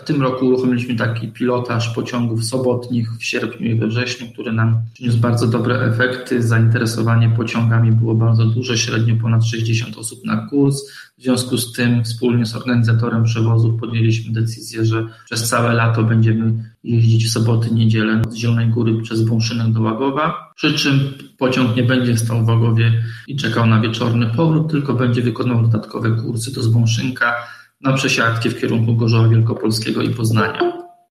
tym roku uruchomiliśmy taki pilotaż pociągów sobotnich w sierpniu i we wrześniu, który nam przyniósł bardzo dobre efekty. Zainteresowanie pociągami było bardzo duże, średnio ponad 60 osób na kurs. W związku z tym wspólnie z organizatorem przewozów podjęliśmy decyzję, że przez całe lato będziemy jeździć w soboty, niedzielę od Zielonej Góry przez Wąszynek do Łagowa, przy czym pociąg nie będzie stał w Łagowie i czekał na wieczorny powrót, tylko będzie wykonywał dodatkowe kursy do Zwąszynka na przesiadki w kierunku Gorzowa Wielkopolskiego i Poznania.